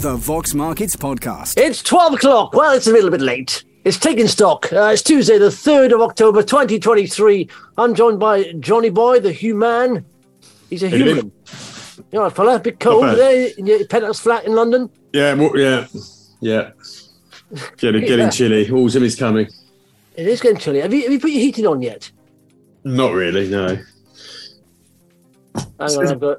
The Vox Markets Podcast. It's 12 o'clock. Well, it's a little bit late. It's Taking Stock. It's Tuesday, the 3rd of October, 2023. I'm joined by Johnny Boy, the human. He's a human. You know, fella, a bit cold there in your penthouse flat in London. Yeah. Getting chilly. Autumn is coming. It is getting chilly. Have you put your heating on yet? Not really, no. Hang on, I've got...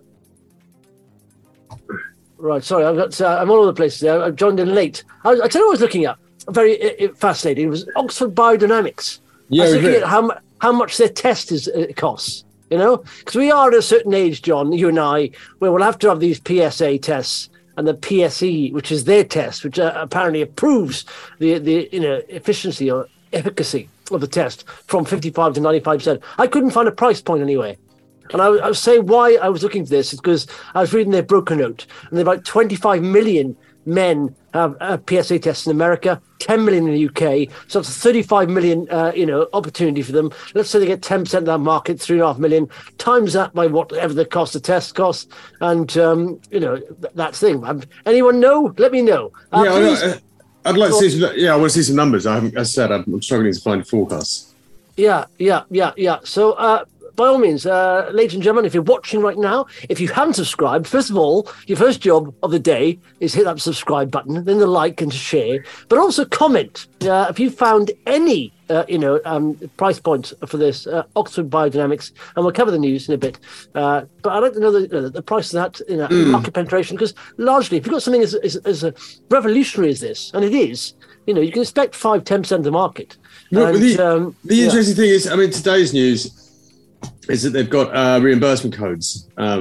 Right, sorry, I'm all over the place there. I've joined in late. I tell you what I was looking at. Very fascinating. It was Oxford Biodynamics. Yeah, I was looking at how much their test costs, you know? Because we are at a certain age, John, you and I, where we'll have to have these PSA tests and the PSE, which is their test, which apparently approves the efficiency or efficacy of the test from 55 to 95%. I couldn't find a price point anyway. And I was saying why I was looking for this is because I was reading their broker note, and about 25 million men have PSA tests in America, 10 million in the UK, so it's a 35 million, opportunity for them. Let's say they get 10% of that market, 3.5 million, times that by whatever the cost of tests costs, and, that's the thing. Anyone know? Let me know. I'd like to see some, I want to see some numbers. I'm struggling to find forecasts. Yeah. So, by all means, ladies and gentlemen, if you're watching right now, if you haven't subscribed, first of all, your first job of the day is hit that subscribe button, then the like and share, but also comment if you found any, price points for this Oxford Biodynamics, and we'll cover the news in a bit. But I'd like to know the price of that, market penetration, because largely, if you've got something as revolutionary as this, and it is, you can expect 5-10% of the market. Well, the interesting thing is, today's news is that they've got reimbursement codes from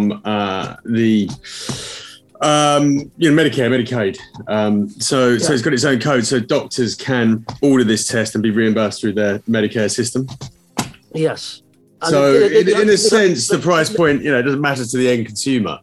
the Medicare, Medicaid. So it's got its own code, so doctors can order this test and be reimbursed through their Medicare system. Yes. So in a sense, the price point, doesn't matter to the end consumer.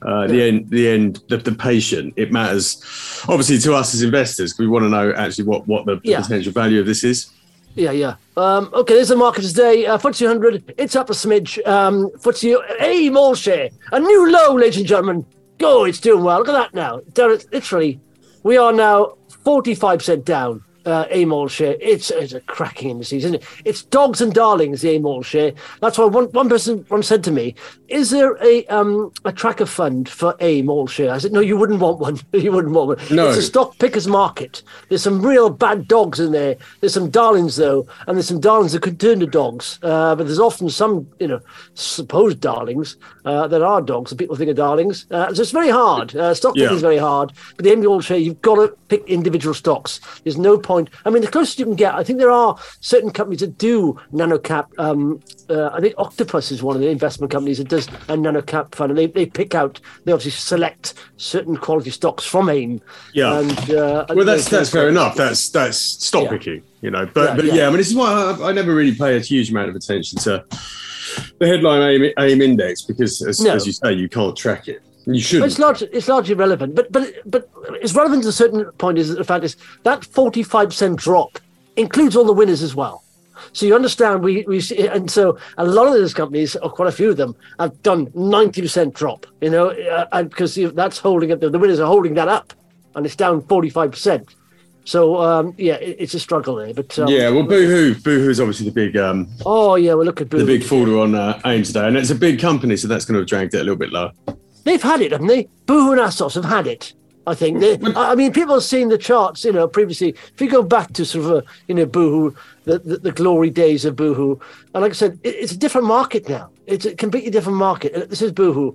The patient. It matters, obviously, to us as investors, because we want to know actually what the potential value of this is. Yeah. Okay, there's the market today. FTSE 100, it's up a smidge. FTSE AIM all share, a new low, ladies and gentlemen. Go, it's doing well. Look at that now. Literally, we are now 45% down. AIM all share. It's a cracking indices, isn't it? It's dogs and darlings, the AIM all share. That's why one person once said to me, "Is there a tracker fund for AIM all share?" I said, "No, you wouldn't want one. You wouldn't want one. No. It's a stock pickers market. There's some real bad dogs in there. There's some darlings though, and there's some darlings that could turn to dogs. But there's often some, supposed darlings that are dogs that people think are darlings. So it's very hard. Stock picking is very hard. But the AIM all share, you've got to pick individual stocks. There's no point. The closest you can get, I think there are certain companies that do nanocap. I think Octopus is one of the investment companies that does a nanocap fund, and they pick out, they obviously select certain quality stocks from AIM. Yeah. And, that's fair enough. That's stock picking, But this is why I never really pay a huge amount of attention to the headline AIM index, because as you say, you can't track it. You should. It's largely relevant, but it's relevant to a certain point. Is the fact is that 45% drop includes all the winners as well. So you understand we see, and so a lot of those companies, or quite a few of them, have done 90% drop. And because that's holding up. The winners are holding that up, and it's down 45%. So it's a struggle there. But Boohoo is obviously the big. We'll look at Boohoo. The big faller on AIM today, and it's a big company, so that's going to have dragged it a little bit lower. They've had it, haven't they? Boohoo and Asos have had it, I think. People have seen the charts, previously. If you go back to sort of, Boohoo, the glory days of Boohoo, and like I said, it's a different market now. It's a completely different market. This is Boohoo,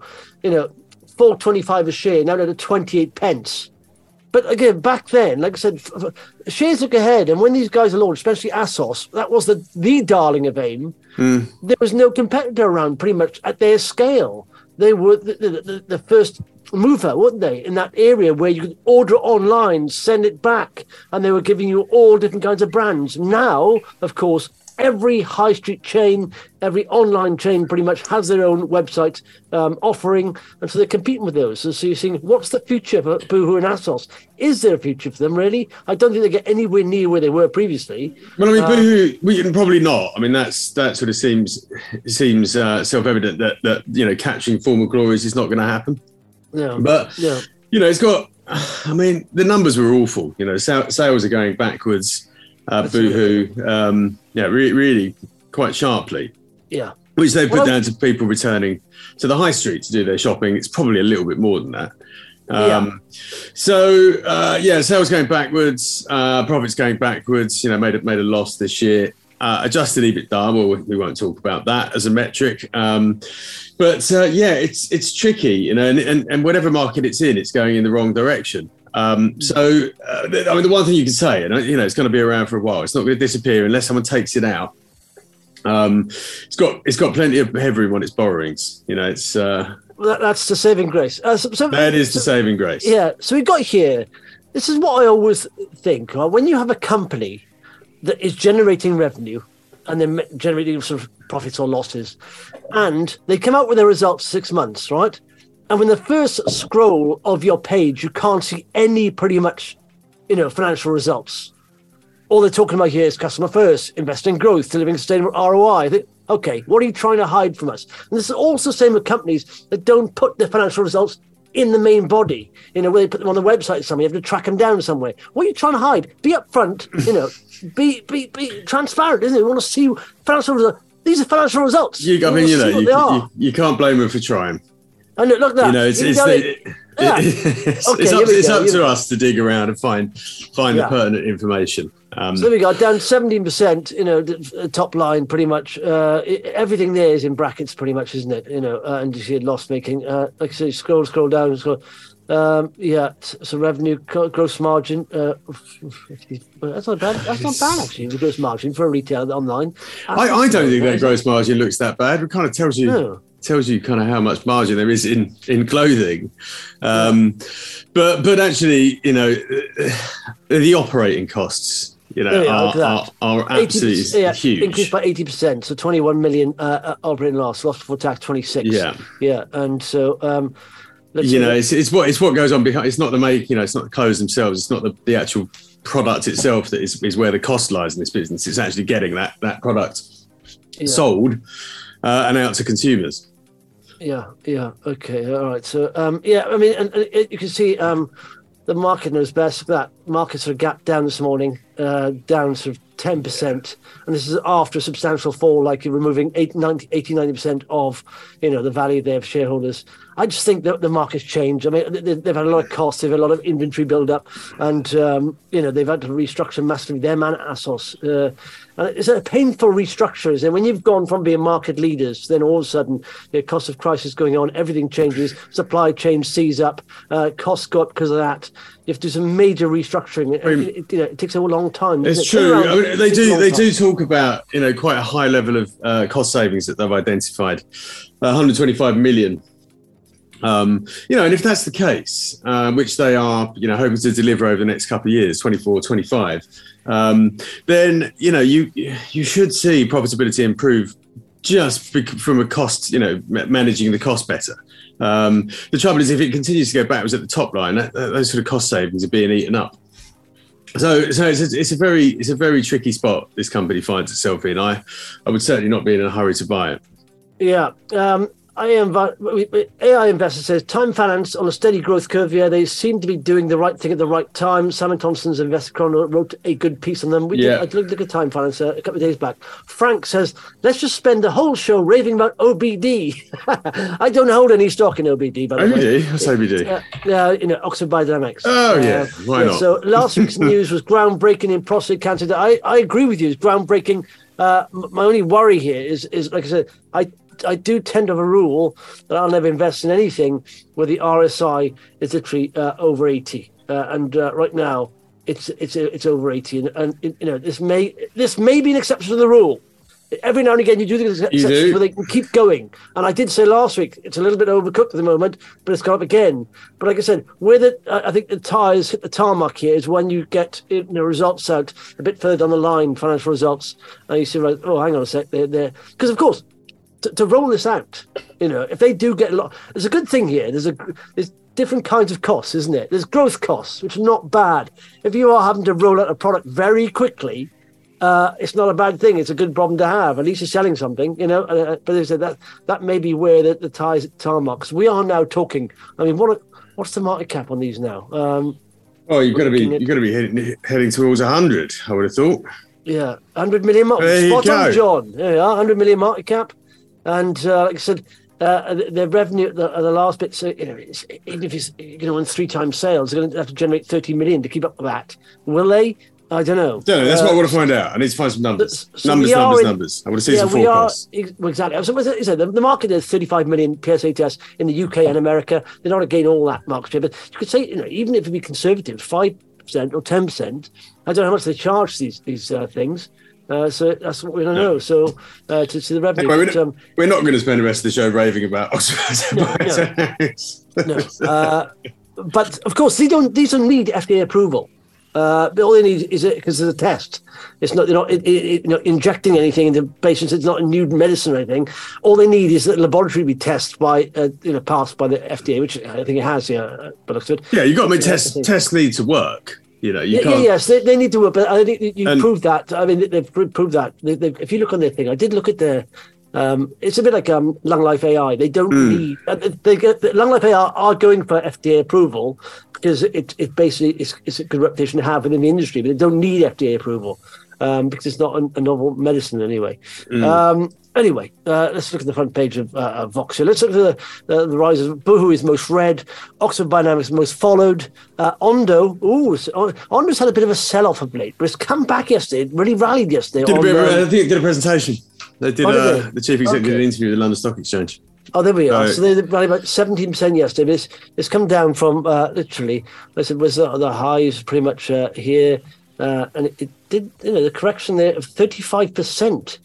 $4.25 a share, now at 28 pence. But again, back then, like I said, shares look ahead, and when these guys are launched, especially Asos, that was the darling of AIM. There was no competitor around pretty much at their scale. They were the first mover, weren't they, in that area where you could order online, send it back, and they were giving you all different kinds of brands. Now, of course, every high street chain, every online chain pretty much has their own website offering, and so they're competing with those. So you're seeing, what's the future for Boohoo and Asos? Is there a future for them, really? I don't think they get anywhere near where they were previously. Well, Boohoo, we can probably not. That sort of seems self-evident that catching former glories is not going to happen. Yeah. But it's got I mean, the numbers were awful. Sales are going backwards. Boohoo. Really quite sharply. Yeah. Which they put down to people returning to the high street to do their shopping. It's probably a little bit more than that. Sales going backwards, profits going backwards. Made a loss this year. Adjusted EBITDA. Well, we won't talk about that as a metric. It's tricky. And whatever market it's in, it's going in the wrong direction. The one thing you can say, and it's going to be around for a while. It's not going to disappear unless someone takes it out. It's got plenty of headroom on its borrowings. It's. That's the saving grace. That is the saving grace. Yeah. So we got here. This is what I always think. When you have a company that is generating revenue and then generating sort of profits or losses, and they come out with their results 6 months, right? And when the first scroll of your page, you can't see any pretty much, financial results. All they're talking about here is customer first, invest in growth, delivering sustainable ROI. Okay, what are you trying to hide from us? And this is also the same with companies that don't put their financial results in the main body, where they put them on the website somewhere. You have to track them down somewhere. What are you trying to hide? Be upfront, be transparent, isn't it? We want to see financial results. These are financial results. You can't blame them for trying. And look that. It's up to us to dig around and find the pertinent information. So we got down 17%, the top line pretty much. Everything there is in brackets pretty much, isn't it? And you see loss making. Like I say, scroll down. So revenue, gross margin. That's not bad. That's not bad, actually, the gross margin for a retailer online. I don't think that gross margin looks that bad. It kind of tells you... No. Tells you kind of how much margin there is in clothing. But actually, the operating costs, are absolutely huge. Increased by 80%, so 21 million operating loss before tax 26. Yeah, and so it's what goes on behind. It's not it's not the clothes themselves. It's not the actual product itself that is where the cost lies in this business. It's actually getting that product sold and out to consumers. Yeah. Okay. All right. So, and you can see the market knows best. That market sort of gap down this morning, down sort of 10%. And this is after a substantial fall, like you're removing 80-90% of, the value there of shareholders. I just think that the market's changed. I mean, they've had a lot of costs, they've had a lot of inventory build-up, and, they've had to restructure massively them and ASOS. And it's a painful restructure. And when you've gone from being market leaders, then all of a sudden, cost of crisis going on, everything changes, supply chain seize up, costs go up because of that. You have to do some major restructuring. It takes a long time. It's true. I mean, they do talk about quite a high level of cost savings that they've identified, 125 million. And if that's the case, which they are, hoping to deliver over the next couple of years, 24, 25, then you should see profitability improve just from a cost, managing the cost better. The trouble is, if it continues to go backwards at the top line, those sort of cost savings are being eaten up. So it's a very tricky spot this company finds itself in. I would certainly not be in a hurry to buy it. Yeah. AI Investor says, Time Finance on a steady growth curve. Yeah, they seem to be doing the right thing at the right time. Simon Thompson's Investor Chrono wrote a good piece on them. I looked at Time Finance a couple of days back. Frank says, let's just spend the whole show raving about OBD. I don't hold any stock in OBD, by the way. What's OBD? Oxford Biodynamics. Oh, yeah. Why not? So last week's news was groundbreaking in prostate cancer. I agree with you. It's groundbreaking. My only worry here is like I said, I do tend to have a rule that I'll never invest in anything where the RSI is literally over 80, and right now it's over 80, and this may be an exception to the rule. Every now and again you do the exceptions where they can keep going, and I did say last week it's a little bit overcooked at the moment, but it's gone up again. But like I said, I think the tires hit the tarmac here is when you get results out a bit further down the line, financial results, and you see, right, oh, hang on a sec, they're because of course. To roll this out, if they do get a lot, there's a good thing here. There's different kinds of costs, isn't it? There's growth costs, which are not bad. If you are having to roll out a product very quickly, it's not a bad thing. It's a good problem to have. At least you're selling something, But they said that may be where the ties at tarmac. We are now talking. I mean, what's the market cap on these now? Oh, you've got to be heading towards 100. I would have thought. Yeah, 100 million market. Spot on, John. There we are, 100 million market cap, and like I said, the revenue, the last bit. So even if it's on 3 times sales, they're going to have to generate 30 million to keep up with that. Will they? I don't know. That's what I want to find out. I need to find some numbers. Numbers. I want to see some forecasts. Exactly. So the market is 35 million PSA tests in the UK and America. They're not again all that market share, but you could say, even if it be conservative, 5% or 10%. I don't know how much they charge these things. So that's what we don't know. So to see the revenue. Anyway, we're not going to spend the rest of the show raving about Oxford. No. But of course, these don't need FDA approval. But all they need is it because it's a test. It's not, they're not injecting anything into patients. It's not a new medicine or anything. All they need is that the laboratory be tested by, passed by the FDA, which I think it has. But Oxford. Yeah, you got to make tests need to work. You can't. Yes, they need to work. But I think you proved that. I mean, they've proved that. If you look on their thing, I did look at their. It's a bit like Lung Life AI. They don't need. Lung Life AI are going for FDA approval because it basically it's a good reputation to have within the industry, but they don't need FDA approval because it's not a novel medicine anyway. Anyway, let's look at the front page of Voxia. Let's look at the rise of Boohoo is most read, Oxford Biodynamics most followed, Ondo. Ondo's had a bit of a sell-off of late, but it's come back yesterday. It really rallied yesterday. I think it did a presentation. They did. The chief executive did an interview with the London Stock Exchange. Oh, there we are. So they rallied about 17% yesterday. But it's come down from literally. I said was the highs pretty much here, and it did. The correction there of 35%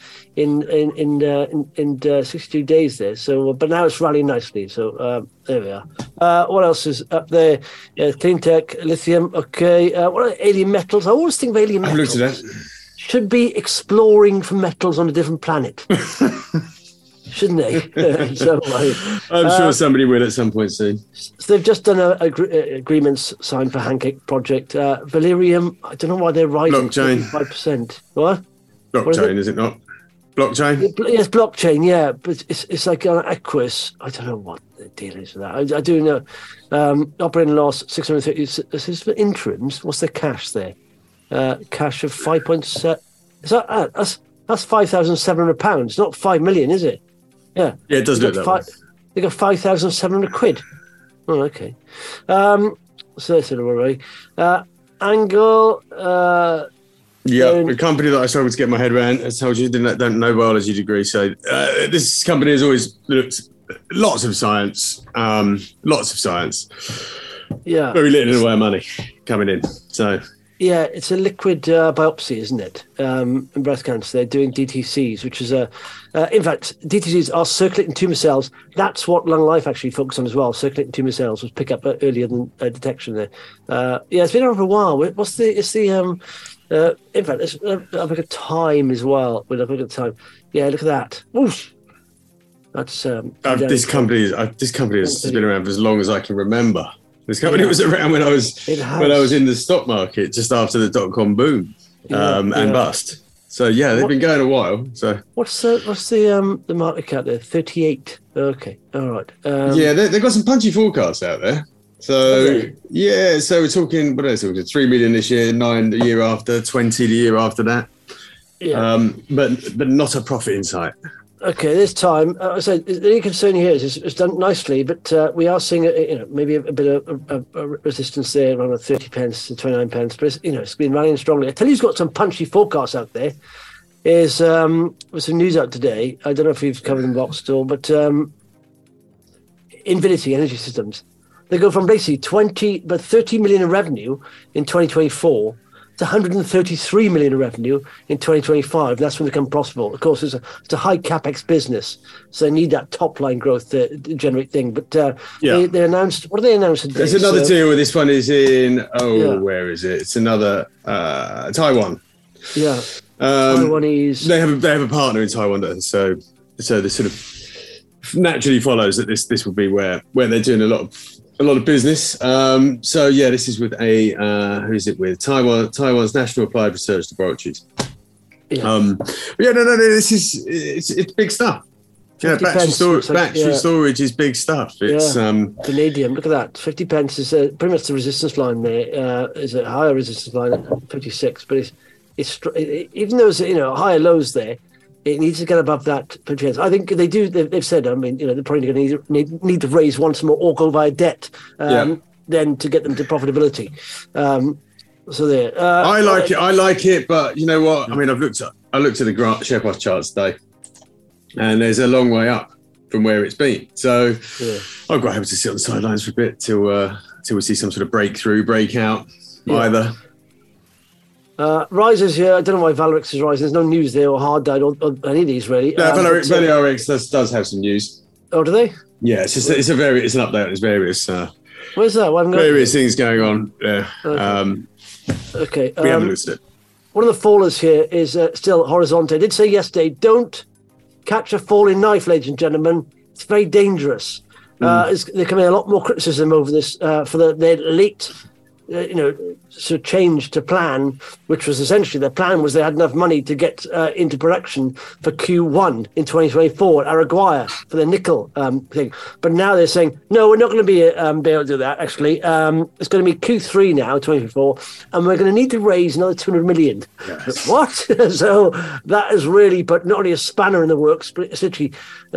in 62 days there. So, but now it's rallying nicely. So there we are. What else is up there? Clean tech, lithium. Okay. What are alien metals? I always think of alien metals. I've looked at that. Should be exploring for metals on a different planet, shouldn't they? I'm sure somebody will at some point soon. So they've just done agreements signed for Hancake project. Valerium, I don't know why they're rising. Blockchain. 5%. What? Blockchain, is it not? Blockchain? Yes, blockchain, yeah. But it's like Equus. I don't know what the deal is with that. I do know. Operating loss, 630. This is for interims. What's their cash there? Cash of 5.7. That's £5,700, not 5 million, is it? Yeah. Yeah, it does look that way. They got 5,700 quid. Oh, okay. So that's it already. Angle. A company that I struggled to get my head around. I told you, don't know biology degree. So this company has always looked lots of science. Yeah. Very little in the way of money coming in. So. Yeah, it's a liquid biopsy, isn't it? In breast cancer, they're doing DTCs, which is in fact, DTCs are circulating tumour cells. That's what Lung Life actually focused on as well. Circulating tumour cells was pick up earlier than detection there. It's been around for a while. In fact, let's have a look at time as well. We'll have a look at time. Yeah, look at that. Oof. That's this company has been around for as long as I can remember. This company was around when I was in the stock market just after the dot-com boom and bust. So they've been going a while. So what's the market cap there? 38. Okay, all right. They've got some punchy forecasts out there. So so we're talking 3 million this year, 9 the year after, 20 the year after that. Yeah. But not a profit in sight. Okay, this time, so the only concern here is it's done nicely, but we are seeing maybe a bit of resistance there around 30 pence to 29 pence. But it's been running strongly. I tell you, who's got some punchy forecasts out there. Is with some news out today. I don't know if you've covered them box still, but Invinity Energy Systems. They go from basically 30 million in revenue in 2024. to 133 million in revenue in 2025. That's when they become profitable. Of course, it's a high capex business, so they need that top line growth to generate thing. But they announced. What did they announce today? There's another deal where this one is in. Where is it? It's another Taiwan. Yeah, Taiwanese. They have a partner in Taiwan, so this sort of naturally follows that this will be where they're doing a lot of business. This is with who is it with? Taiwan's National Applied Research Laboratories. This is it's big stuff. Yeah, battery storage is big stuff. It's vanadium. Look at that. 50 pence is pretty much the resistance line there. Is a higher resistance line at 56, but it's even though there's higher lows there, it needs to get above that 50 pence. I think they do. They've said. I mean, they're probably going to need to raise once more or go via debt. Then to get them to profitability. So there. I like it, but you know what? I mean, I looked at the share price charts today, and there's a long way up from where it's been. So I'm quite happy to sit on the sidelines for a bit till we see some sort of breakout either. Rises here. I don't know why Valerix is rising. There's no news there or hard died or any of these really. No, Valerix does have some news. Oh, do they? Yeah, it's an update. There's various. Where's that? Various things going on. Okay. We haven't looked at it. One of the fallers here is still Horizonte. I did say yesterday, don't catch a falling knife, ladies and gentlemen. It's very dangerous. There can be a lot more criticism over this for their late, sort of change to plan, which was essentially their plan was they had enough money to get into production for Q1 in 2024 at Araguaia for the nickel thing. But now they're saying, no, we're not going to be able to do that, actually. It's going to be Q3 now, 2024, and we're going to need to raise another 200 million. Yes. What? So that has really put not only a spanner in the works, but it's literally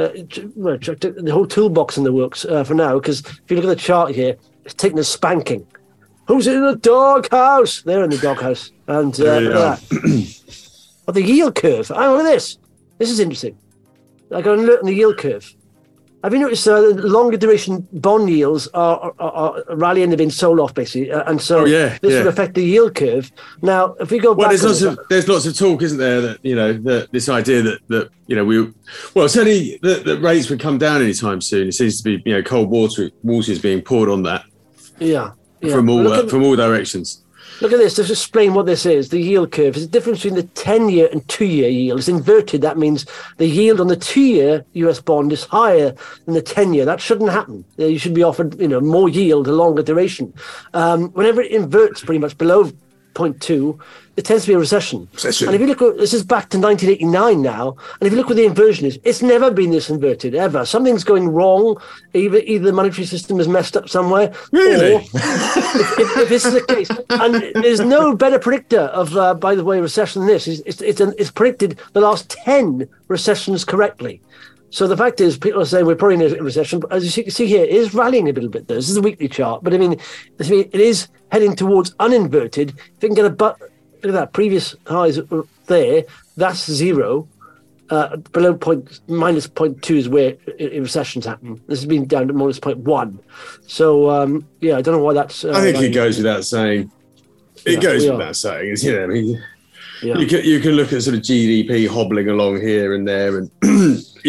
the whole toolbox in the works for now, because if you look at the chart here, it's taking a spanking. Who's in the doghouse? They're in the doghouse. And look at that. The yield curve. Look at this. This is interesting. I go and look at the yield curve. Have you noticed the longer duration bond yields are rallying? They've been sold off, basically. And so this would affect the yield curve. Now, if we go back... Well, there's lots of talk, isn't there, that, this idea that certainly the rates would come down anytime soon. It seems to be, cold water is being poured on that. Yeah. From all directions. Look at this. Just explain what this is. The yield curve is the difference between the 10-year and 2-year yield. It's inverted. That means the yield on the 2-year US bond is higher than the 10-year. That shouldn't happen. You should be offered, more yield, a longer duration. Whenever it inverts pretty much below 0.2, it tends to be a recession. And if you look at this, is back to 1989 now, and if you look what the inversion is, it's never been this inverted ever. Something's going wrong. Either the monetary system is messed up somewhere. Really? Or if this is the case, and there's no better predictor of, by the way, recession than this. It's predicted the last 10 recessions correctly. So the fact is, people are saying we're probably in a recession, but as you can see here, it is rallying a little bit there. This is a weekly chart, but I mean, it is heading towards uninverted. If you can get look at that, previous highs there, that's zero. Below minus 0.2 is where recessions happen. This has been down to minus 0.1. So, I don't know why that's... I think it goes without saying. It goes without saying. You can look at sort of GDP hobbling along here and there, and you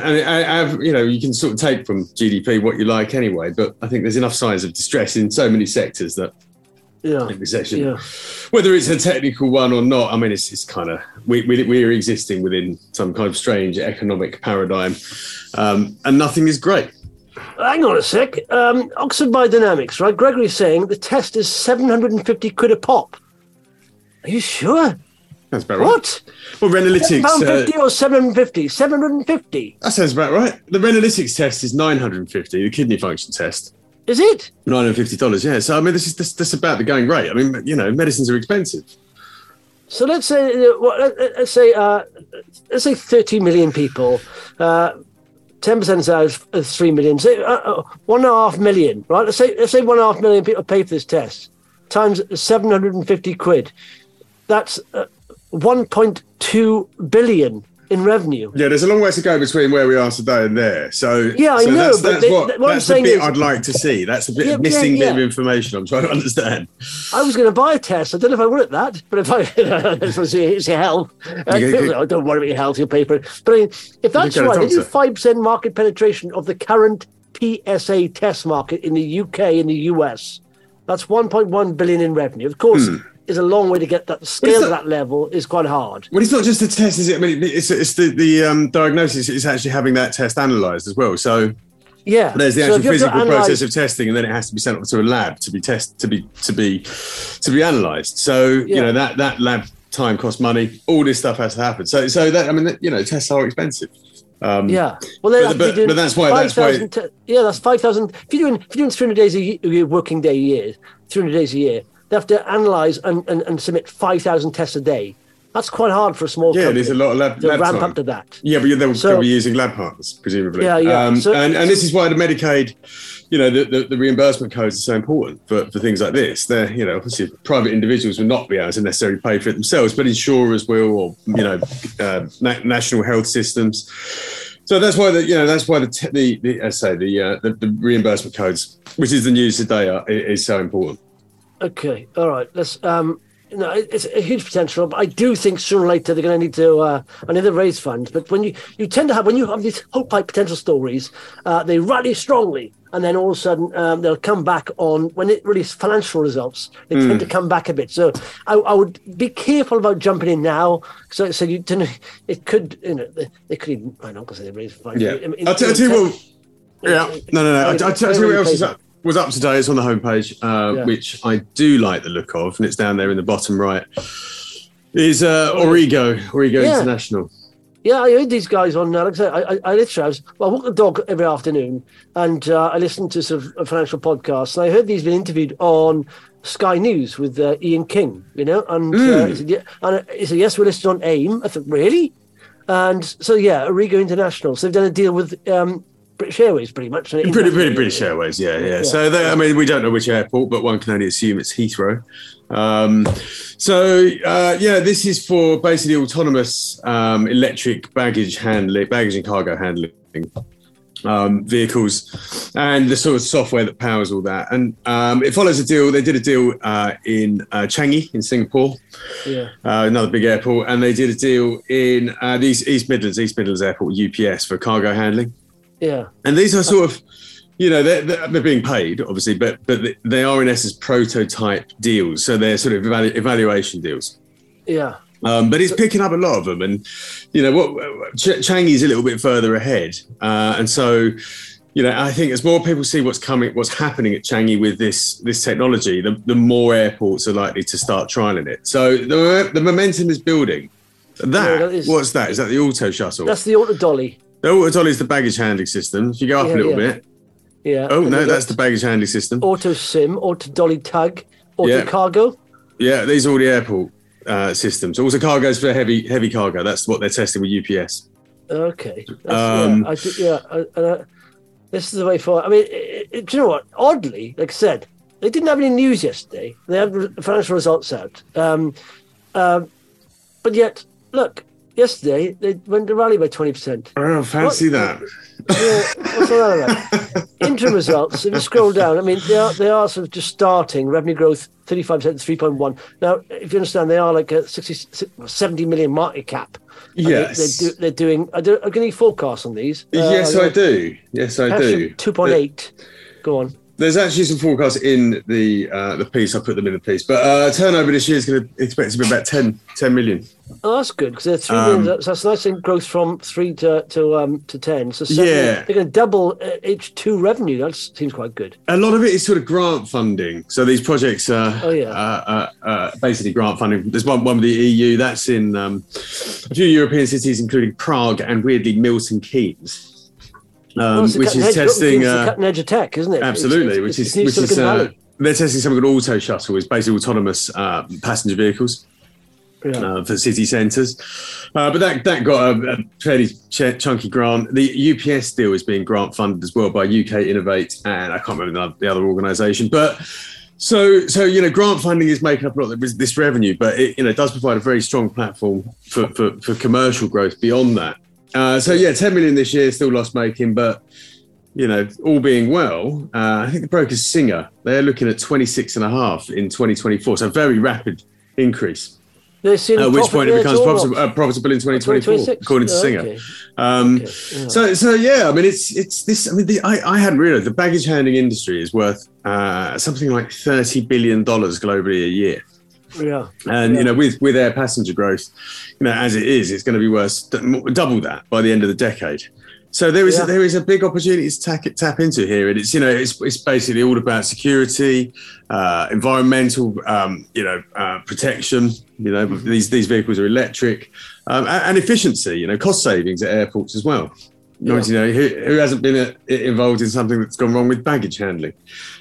can sort of take from GDP what you like anyway. But I think there's enough signs of distress in so many sectors that recession, whether it's a technical one or not. I mean, it's kind of we're existing within some kind of strange economic paradigm, and nothing is great. Hang on a sec. Oxford Biodynamics, right? Gregory's saying the test is 750 quid a pop. Are you sure? That's about right. What? Well, Renalytics... £750 or 750? 750. That sounds about right. The Renalytics test is $950, the kidney function test. Is it? $950, yeah. So, I mean, this is about the going rate. I mean, medicines are expensive. So let's say 30 million people, 10% of 3 million, say 1.5 million, right? Let's say 1.5 million people pay for this test, times 750 quid. That's 1.2 billion in revenue. Yeah, there's a long way to go between where we are today and there. So I know, that's the bit I'd like to see. That's a bit missing bit of information I'm trying to understand. I was going to buy a test. I don't know if I would at that, but if it's your health. I don't worry about your health, you'll pay for it. But I mean, if that's right, they do 5% market penetration of the current PSA test market in the UK and the US. That's 1.1 billion in revenue. Of course, is a long way to get that scale to that level is quite hard. Well, it's not just a test, is it? I mean, it's the diagnosis is actually having that test analysed as well. So there's the actual physical process of testing, and then it has to be sent off to a lab to be analysed. So that lab time costs money. All this stuff has to happen. So that tests are expensive. Yeah, well, but that's why. That's 5,000. If you're doing 300 days a year, working day a year, 300 days a year, they have to analyze and submit 5,000 tests a day. That's quite hard for a small company. Yeah, there's a lot of lab ramp time. Up to that. Yeah, but they'll be using lab partners, presumably. Yeah. And this is why the Medicaid, the reimbursement codes are so important for things like this. They're, obviously private individuals will not be able to necessarily pay for it themselves, but insurers will, or national health systems. So that's why the reimbursement codes, which is the news today, is so important. Okay, all right. Let's. It's a huge potential, but I do think sooner or later they're going to need to either raise funds. But when you have these whole pipe potential stories, they rally strongly, and then all of a sudden they'll come back on when it releases financial results. They tend to come back a bit. So I would be careful about jumping in now. So you don't. It could, they could even. I don't say they raise funds. Yeah, I'll tell you what. Yeah, no. I'll tell you what else was up today. It's on the homepage, which I do like the look of, and it's down there in the bottom right. Is Origo International. Yeah, I heard these guys on. Like I said, I walk the dog every afternoon, and I listen to sort of financial podcasts. And I heard these been interviewed on Sky News with Ian King. And he said, yes, we're listed on AIM. I thought, really? And so Origo International. So they've done a deal with British Airways, pretty much. Pretty British Airways, yeah. So we don't know which airport, but one can only assume it's Heathrow. This is for basically autonomous electric baggage and cargo handling vehicles, and the sort of software that powers all that. And it follows a deal. They did a deal in Changi in Singapore, another big airport, and they did a deal in the East Midlands Airport with UPS for cargo handling. Yeah, and these are sort of, they're being paid, obviously, but they are in essence prototype deals. So they're sort of evaluation deals. Yeah. But it's picking up a lot of them, and Changi's a little bit further ahead, and so I think as more people see what's happening at Changi with this technology, the more airports are likely to start trialing it. So the momentum is building. What's that? Is that the auto shuttle? That's the auto dolly. The auto dolly is the baggage handling system. If you go up a little bit. Yeah. Oh, no, that's the baggage handling system. Auto sim, auto dolly tug, auto cargo. Yeah, these are all the airport systems. Also cargoes for heavy cargo. That's what they're testing with UPS. Okay. This is the way forward. I mean, do you know what? Oddly, like I said, they didn't have any news yesterday. They had financial results out. But yet, look, yesterday they went to rally by 20%. Oh, fancy that. What's all that about? Interim results, if you scroll down, I mean, they are sort of just starting. Revenue growth, 35% to 3.1. Now, if you understand, they are like a 70 million market cap. Yes. They're doing, are there any forecasts on these? Yes, I do. 2.8. Go on. There's actually some forecasts in the piece. I put them in the piece. But turnover this year is going to expect to be about 10 million. Oh, that's good, because they're 3 million. So that's nice in growth from 3 to 10. So they're going to double H2 revenue. That seems quite good. A lot of it is sort of grant funding. So these projects are basically grant funding. There's one with the EU. That's in a few European cities, including Prague and, weirdly, Milton Keynes. Which is testing cutting edge of tech, isn't it? Absolutely, which is they're testing something called Auto Shuttle, is basically autonomous passenger vehicles for city centres. But that got a fairly chunky grant. The UPS deal is being grant funded as well by UK Innovate, and I can't remember the other organisation. But so grant funding is making up a lot of this revenue, but it does provide a very strong platform for commercial growth beyond that. 10 million this year, still loss making, but all being well, I think the broker's Singer, they're looking at 26.5 in 2024, so a very rapid increase. At which point it becomes profitable in 2024, according to Singer. Okay. I mean, it's this. I mean, I hadn't realised the baggage handling industry is worth something like $30 billion globally a year. Yeah, and with air passenger growth, as it is, it's going to be worth double that by the end of the decade. So there is a big opportunity to tap into here, and it's basically all about security, environmental, protection. These vehicles are electric, and efficiency. Cost savings at airports as well. Who hasn't been involved in something that's gone wrong with baggage handling?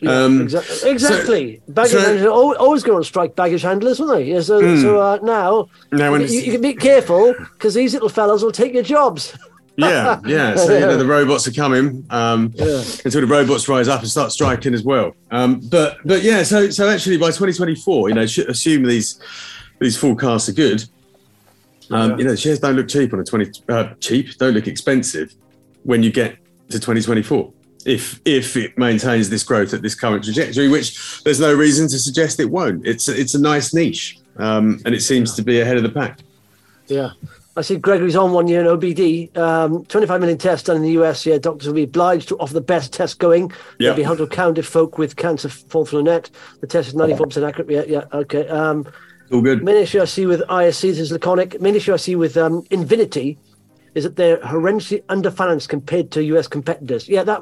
Exactly. Baggage handlers are always going to strike baggage handlers, won't they? Yeah, now you can be careful because these little fellas will take your jobs. Yeah. So the robots are coming until the robots rise up and start striking as well. But yeah. So actually, by 2024, assume these forecasts are good. The shares don't look cheap on don't look expensive when you get to 2024. If it maintains this growth at this current trajectory, which there's no reason to suggest it won't. It's a nice niche, and it seems to be ahead of the pack. Yeah. I see Gregory's on 1 year in OBD. 25 million tests done in the US. Yeah, doctors will be obliged to offer the best test going. They'll be held to account if folk with cancer fall through the net. The test is 94% accurate. Yeah, okay. All good. Main issue I see with ISC, this is laconic. Main issue I see with Invinity is that they're horrendously underfinanced compared to US competitors. They're not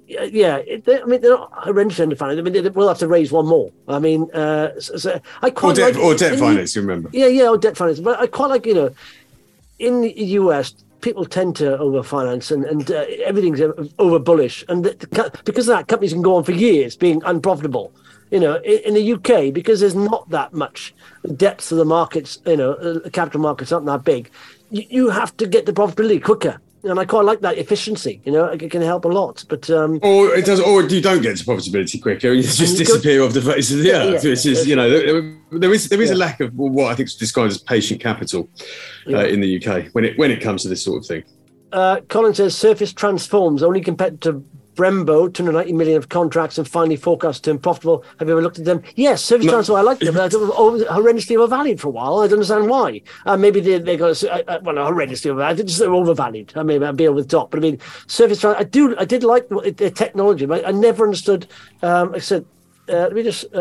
horrendously underfinanced. I mean, they will have to raise one more. I mean, I quite debt finance. You remember? Or debt finance. But I quite like, in the US, people tend to overfinance and everything's over bullish, and because of that, companies can go on for years being unprofitable. In the UK, because there's not that much depth to the markets, the capital markets aren't that big. You have to get the profitability quicker, and I quite like that efficiency. It can help a lot. But or it does, or you don't get to profitability quicker, and you just disappear off the face of the earth. Which is, there is a lack of what I think is described as patient capital in the UK when it comes to this sort of thing. Colin says Surface Transforms only compared to Brembo, 290 million of contracts and finally forecast to turn profitable. Have you ever looked at them? Yes, Surface Transform, I like them, but they were horrendously overvalued for a while. I don't understand why. Maybe they got horrendously overvalued. They're overvalued. Maybe I'll be over the top. But I mean, Surface Transform, I did like their technology, but I never understood. Like I said, let me just,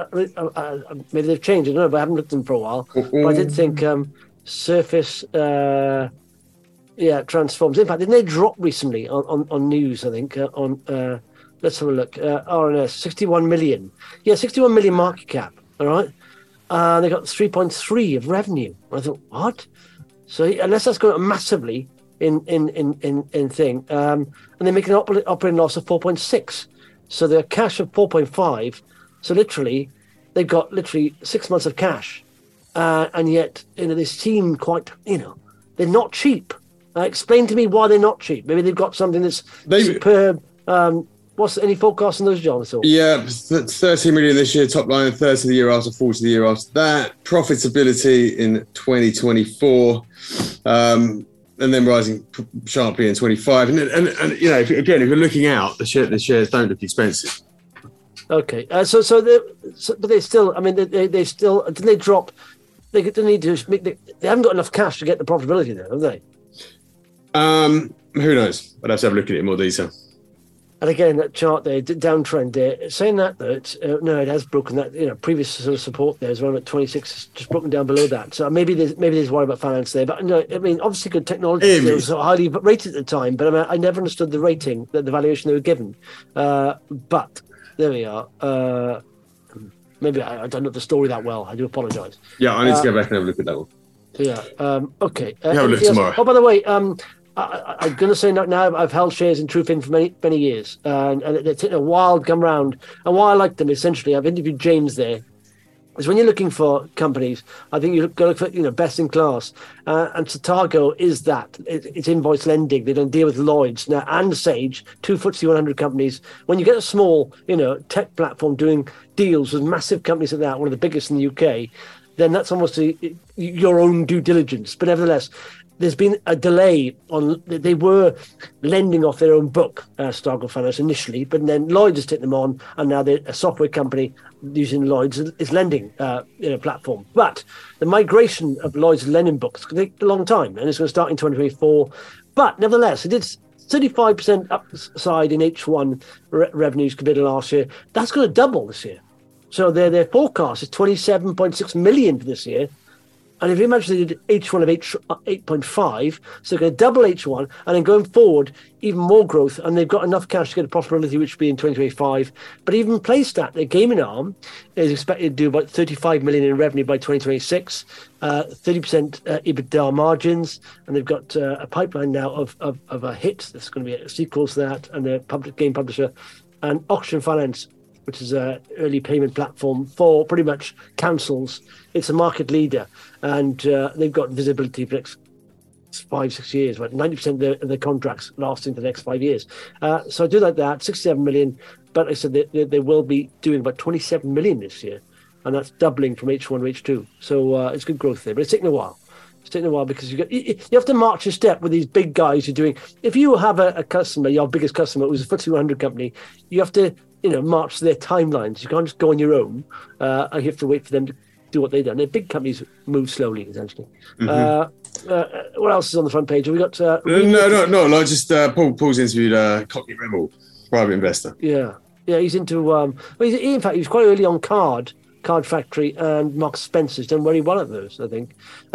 maybe they've changed. I don't know, but I haven't looked at them for a while. But I did think Surface... Transforms. In fact, didn't they drop recently on news, I think, let's have a look. RNS, 61 million. Yeah, 61 million market cap, all right? They got 3.3 of revenue. I thought, what? So unless that's going up massively in thing, and they make an operating loss of 4.6. So they're cash of 4.5. So literally, they've got 6 months of cash. And yet, they seem quite, they're not cheap. Explain to me why they're not cheap. Maybe they've got something that's superb. What's any forecast on those, John? 30 million this year, top line, 30 the year after, 40 the year after that. Profitability in 2024, and then rising sharply in 25. And if you're looking out, the shares don't look expensive. Okay, but they still. I mean, they still. Didn't they drop? They need to. They haven't got enough cash to get the profitability there, have they? Who knows? I'd have to have a look at it in more detail. And again, that chart there, downtrend there, saying that it has broken that. Previous sort of support there is around at 26, just broken down below that. So maybe there's worry about finance there. But no, I mean, obviously good technology. It was highly rated at the time, but I never understood the rating, the valuation they were given. But there we are. Maybe I don't know the story that well. I do apologise. Yeah, I need to go back and have a look at that one. Yeah. Okay. Have a look tomorrow. Oh, by the way, I'm going to say now I've held shares in TrueFin for many years, and it's taken a while to come round. And why I like them, essentially, I've interviewed James there, is when you're looking for companies, I think you've got to look for best in class. And Satago is that. It's invoice lending. They don't deal with Lloyds now and Sage, two FTSE 100 companies. When you get a small tech platform doing deals with massive companies like that, one of the biggest in the UK, then that's almost your own due diligence. But nevertheless, there's been a delay on. They were lending off their own book, Stargate Finance initially, but then Lloyds has taken them on, and now they're a software company using Lloyds is lending platform. But the migration of Lloyds lending books could take a long time, and it's going to start in 2024. But nevertheless, it is 35% upside in H1 revenues compared to last year. That's going to double this year. So their forecast is 27.6 million for this year. And if you imagine they did H1 of 8.5, so they're going to double H1, and then going forward, even more growth, and they've got enough cash to get a profitability, which will be in 2025. But even PlayStat, their gaming arm, is expected to do about 35 million in revenue by 2026, 30% EBITDA margins, and they've got a pipeline now of a hit. There's going to be a sequel to that, and a public game publisher, and Auction Finance, which is an early payment platform for pretty much councils. It's a market leader, and they've got visibility for the next 5-6 years, about 90% of their contracts lasting for the next 5 years. So I do like that, 67 million, but I said they will be doing about 27 million this year, and that's doubling from H1 to H2. So it's good growth there, but it's taking a while. It's taking a while because you have to march a step with these big guys you're doing. If you have a customer, your biggest customer, who's a FTSE 100 company, you have to march their timelines. You can't just go on your own. You have to wait for them to do what they've done. They're big companies move slowly, essentially. Mm-hmm. What else is on the front page? Have we got... No, just Paul's interviewed Cockney Rebel, private investor. Yeah, he's into... in fact, he was quite early on Card Factory, and Mark Spencer's done very well at those, I think.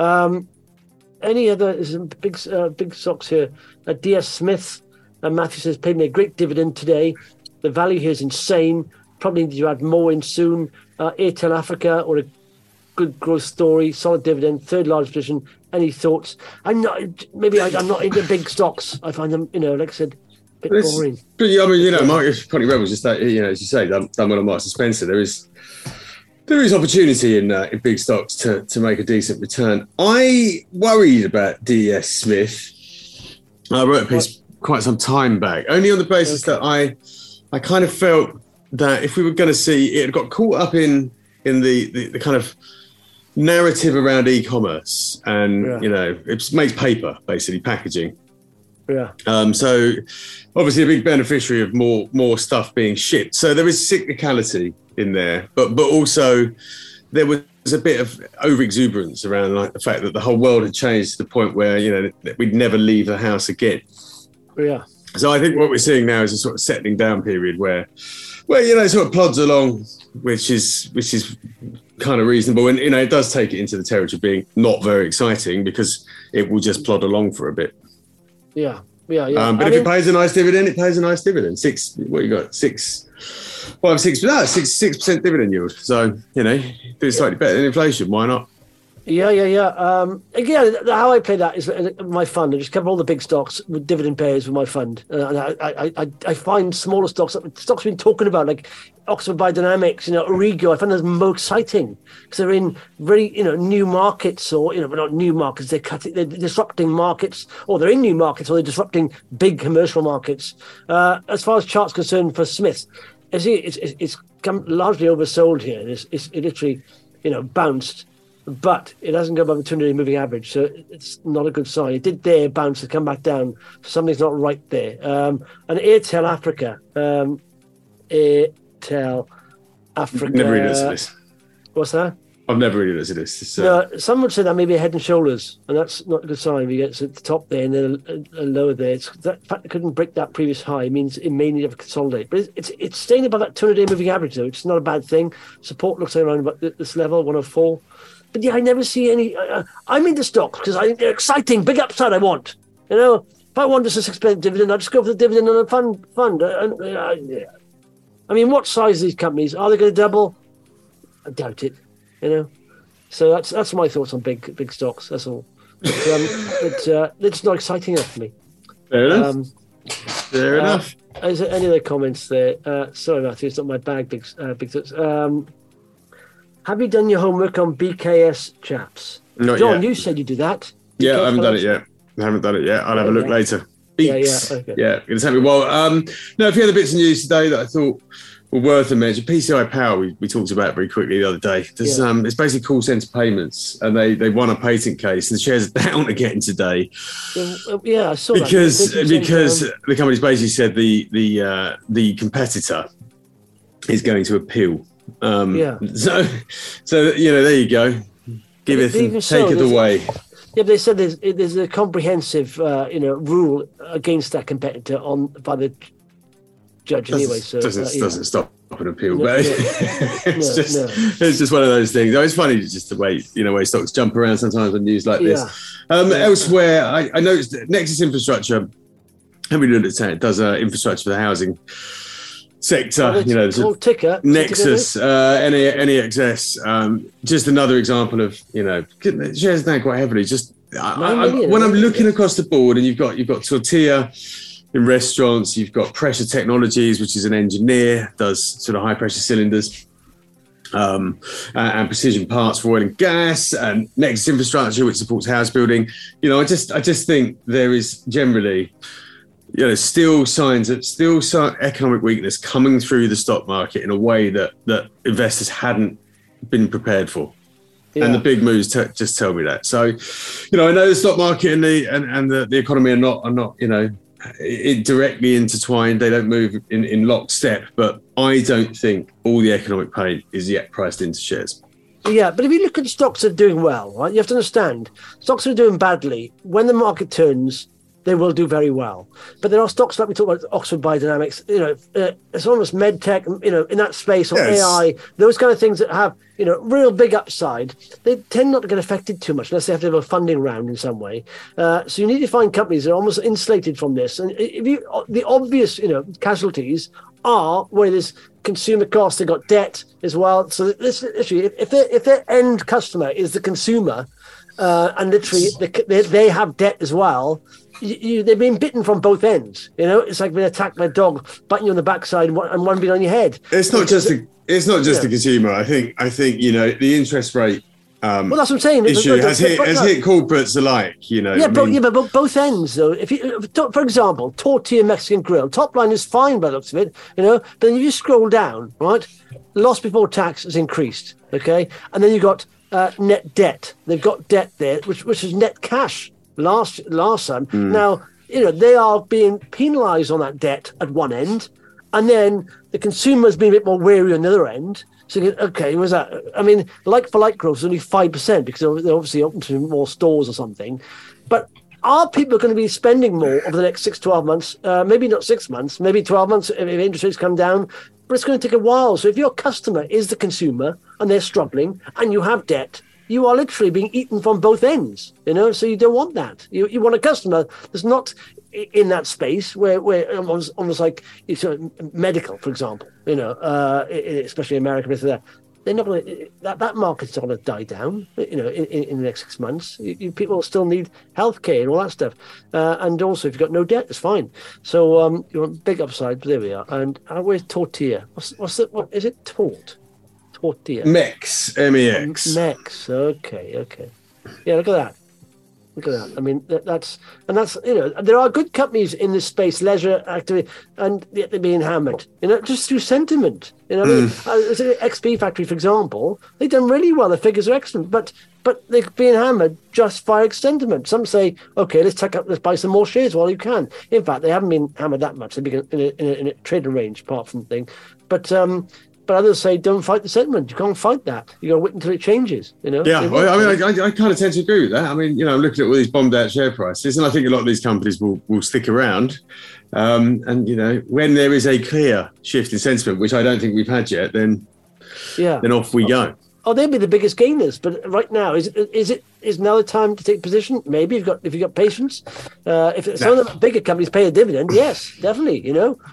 Any other... There's some big stocks here. DS Smith, Matthew says, paid me a great dividend today. The value here is insane. Probably need to add more in soon. Airtel Africa, or a good growth story, solid dividend, third largest position. Any thoughts? I'm not into big stocks. I find them, like I said, a bit boring. But I mean, Mark Cockney Rebels, just that, as you say, done well on Marks and Spencer. There is opportunity in big stocks to make a decent return. I worried about DS Smith. I wrote a piece quite some time back, only on the basis that I kind of felt that if we were going to see, it got caught up in the kind of narrative around e-commerce, and it makes paper, basically packaging. Yeah. So obviously a big beneficiary of more stuff being shipped. So there is cyclicality in there, but also there was a bit of over exuberance around like the fact that the whole world had changed to the point where we'd never leave the house again. Yeah. So I think what we're seeing now is a sort of settling down period where it sort of plods along, which is kind of reasonable, and it does take it into the territory of being not very exciting because it will just plod along for a bit. Yeah. But it pays a nice dividend, it pays a nice dividend. 6% dividend yield. So do slightly better than inflation. Why not? Yeah. Again, how I play that is my fund. I just cover all the big stocks with dividend payers with my fund. And I find smaller stocks we've been talking about, like Oxford Biodynamics, Origo. I find those more exciting because they're in very, new markets, or but not new markets. They're disrupting markets, or they're in new markets, or they're disrupting big commercial markets. As far as charts concerned for Smith, it's come largely oversold here. It literally, bounced. But it hasn't gone above the 200-day moving average, so it's not a good sign. It did there bounce and come back down. Something's not right there. And Airtel Africa. Never really looked at this. What's that? I've never really looked at this. No, some would say that maybe a head and shoulders, and that's not a good sign. You get to the top there and then a lower there. The fact it couldn't break that previous high means it may need to consolidate. But it's staying above that 200-day moving average, though. It's not a bad thing. Support looks like around about this level, 104. But yeah, I never see any. I'm into stocks because they're exciting, big upside. I want, if I want just a 6% dividend, I'll just go for the dividend on a fund. I mean, what size are these companies? Are they going to double? I doubt it. So that's my thoughts on big stocks. That's all. But it's not exciting enough for me. Fair enough. Fair enough. Is there any other comments there? Sorry, Matthew, it's not my bag. Big thoughts. Have you done your homework on BKS, chaps? Not John, yet. You said you do that. Yeah, I haven't done it yet. I'll have a look later. Beats. Okay. Yeah, going to take me a while. No, a few other bits of news today that I thought were worth a mention. PCI Power, we talked about very quickly the other day. It's basically call centre payments, and they won a patent case, and the shares are down again today. Yeah, I saw that. Because the company's basically said the competitor is going to appeal. So there you go. Give it and take it away. Yeah, but they said there's a comprehensive rule against that competitor by the judge anyway. So doesn't stop an appeal, but it's just one of those things. It's funny just the way stocks jump around sometimes on news like this. Elsewhere, I noticed that Nexus Infrastructure, how we looked at it, does infrastructure for the housing sector. Ticker Nexus, NEXS. Just another example of shares down quite heavily. When I'm looking across the board, and you've got Tortilla in restaurants, you've got Pressure Technologies, which is an engineer, does sort of high pressure cylinders, and precision parts for oil and gas, and Nexus Infrastructure, which supports house building. I just think there is generally, still signs of economic weakness coming through the stock market in a way that investors hadn't been prepared for. Yeah. And the big moves just tell me that. So, I know the stock market and the economy are not directly intertwined. They don't move in lockstep. But I don't think all the economic pain is yet priced into shares. Yeah, but if you look at stocks that are doing well, right, you have to understand, stocks that are doing badly, when the market turns, they will do very well. But there are stocks like we talk about Oxford Biodynamics, it's almost med tech, in that space, or AI, those kind of things that have, real big upside. They tend not to get affected too much unless they have to have a funding round in some way. So you need to find companies that are almost insulated from this. And the obvious, casualties are where there's consumer costs, they've got debt as well. So this literally, if their end customer is the consumer, and literally they have debt as well, they've been bitten from both ends. It's like being attacked by a dog biting you on the backside and one being on your head. It's not just the consumer. I think the interest rate. Well, that's what I'm saying. Issue has hit corporates alike. But both ends though. For example, Tortilla Mexican Grill, top line is fine by the looks of it. But then if you scroll down, right, loss before tax has increased. Okay, and then you got net debt. They've got debt there, which is net cash. Last time. Now, they are being penalised on that debt at one end, and then the consumer's been a bit more wary on the other end. So, okay, was that? I mean, like-for-like growth is only 5% because they're obviously open to more stores or something. But are people going to be spending more over the next 6 to 12 months? Maybe not 6 months, maybe 12 months if interest rates come down. But it's going to take a while. So if your customer is the consumer and they're struggling and you have debt, you are literally being eaten from both ends, so you don't want that. You want a customer that's not in that space where almost like it's medical, for example, especially America, they're not going to, that market's not going to die down, in the next 6 months. People still need healthcare and all that stuff. And also, if you've got no debt, it's fine. So you want big upside, but there we are. And where's Tortilla? What is it? Tortilla. MEX, MEX. MEX. Okay. Yeah, look at that. I mean, that's there are good companies in this space, leisure activity, and yet they're being hammered. Just through sentiment. XP Factory, for example, they've done really well. The figures are excellent, but they're being hammered just by sentiment. Some say, okay, let's buy some more shares while you can. In fact, they haven't been hammered that much. They've been in a trading range, apart from the thing, But others say, don't fight the sentiment. You can't fight that. You got to wait until it changes. Yeah, I kind of tend to agree with that. I mean, I'm looking at all these bombed out share prices, and I think a lot of these companies will stick around. And when there is a clear shift in sentiment, which I don't think we've had yet, then off we go. Oh, they'll be the biggest gainers. But right now, is now the time to take position? Maybe if you've got patience. If some of the bigger companies pay a dividend, yes, definitely.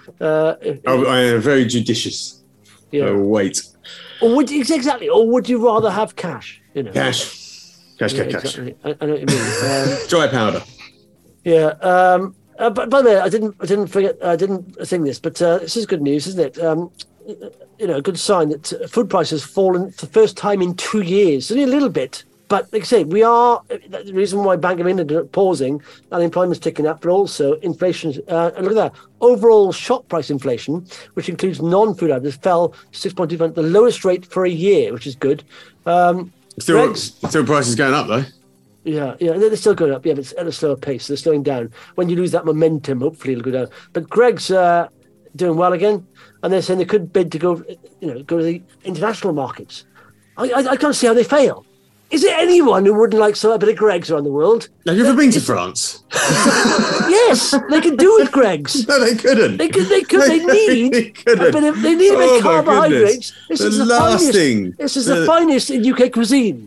I am very judicious. Yeah. Wait. Or would you rather have cash? Cash. Exactly. I know what you mean. Dry powder. Yeah. But by the way, I didn't forget. I didn't think this, but this is good news, isn't it? A good sign that food prices have fallen for the first time in 2 years. Only a little bit. But like I say, the reason why Bank of England are pausing, unemployment's ticking up, but also inflation. And look at that. Overall shop price inflation, which includes non-food items, fell 6.2%, the lowest rate for a year, which is good. Still prices going up, though. Yeah, they're still going up, but it's at a slower pace. They're slowing down. When you lose that momentum, hopefully it'll go down. But Greggs doing well again, and they're saying they could bid to go to the international markets. I can't see how they fail. Is there anyone who wouldn't like a bit of Greggs around the world? Have you ever been to France? Yes, they could do with Greggs. No, they couldn't. They need a bit of carbohydrates. This is the finest in UK cuisine.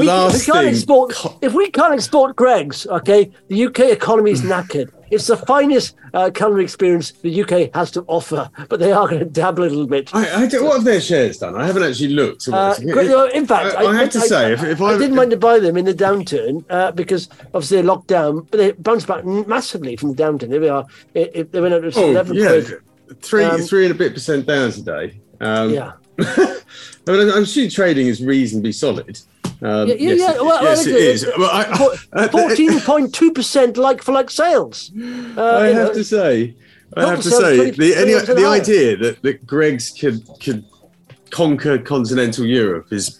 If we can't export Greggs, okay, the UK economy is knackered. It's the finest culinary experience the UK has to offer, but they are going to dabble a little bit. What have their shares done? I haven't actually looked. In fact, I have to say, if I didn't mind to buy them in the downturn because obviously they're locked down, but they bounced back massively from the downturn. There we are. They went up to 11 quid. 3 and a bit % down today. Yeah. I mean, I'm assuming trading is reasonably solid. Yes, it is. 14.2% like-for-like sales. I have to say, the idea that Greggs could conquer continental Europe is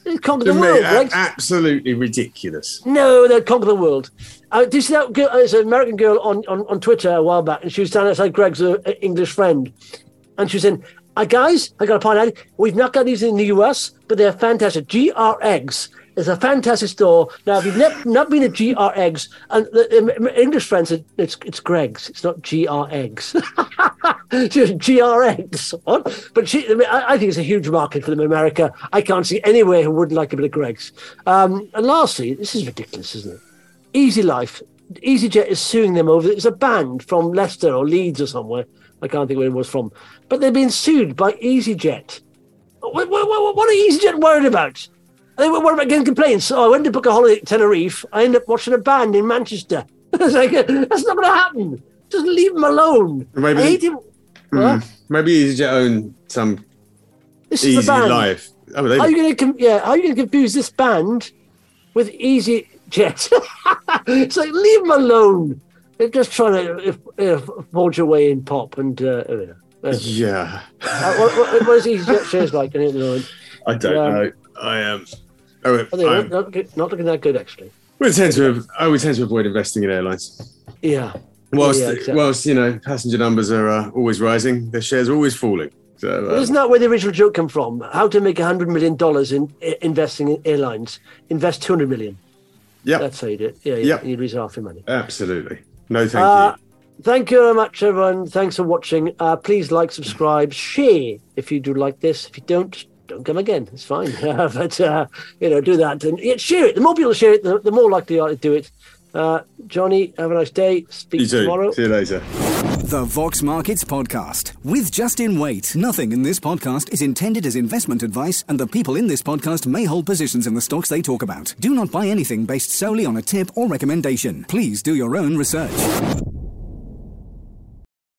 absolutely ridiculous. No, they'll conquer the world. Did you see that girl? There's an American girl on Twitter a while back, and she was standing outside Greggs with an English friend, and she was saying, guys, I got to point out, we've not got these in the US, but they're fantastic. GR Eggs is a fantastic store. Now, if you've not been at GR Eggs, and the English friend said, it's Greggs, it's not GR Eggs. Just GR Eggs. What? But I think it's a huge market for them in America. I can't see anywhere who wouldn't like a bit of Greggs. And lastly, this is ridiculous, isn't it? Easy Life. EasyJet is suing them over. It's a band from Leicester or Leeds or somewhere. I can't think where it was from. But they've been sued by EasyJet. What are EasyJet worried about? They were worried about getting complaints. I went to book a holiday at Tenerife. I ended up watching a band in Manchester. It's like, that's not going to happen. Just leave them alone. Maybe, I hate him. Maybe EasyJet own some Easy Life. How are you going to confuse this band with EasyJet? It's like, leave them alone. They're just trying to forge your way in pop and yeah. What is EasyJet shares like? I don't know. I am. Not looking that good, actually. We tend to avoid investing in airlines. Yeah. Whilst passenger numbers are always rising, their shares are always falling. So, isn't that where the original joke came from? How to make $100 million in investing in airlines? Invest $200 million. Yeah, that's how you do it. Yeah. You lose half your money. Absolutely. No, thank you. Thank you very much, everyone. Thanks for watching. Please like, subscribe, share if you do like this. If you don't come again. It's fine. But do that and share it. The more people share it, the more likely you are to do it. Johnny, have a nice day. Speak tomorrow. See you later. The Vox Markets Podcast with Justin Waite. Nothing in this podcast is intended as investment advice, and the people in this podcast may hold positions in the stocks they talk about. Do not buy anything based solely on a tip or recommendation. Please do your own research.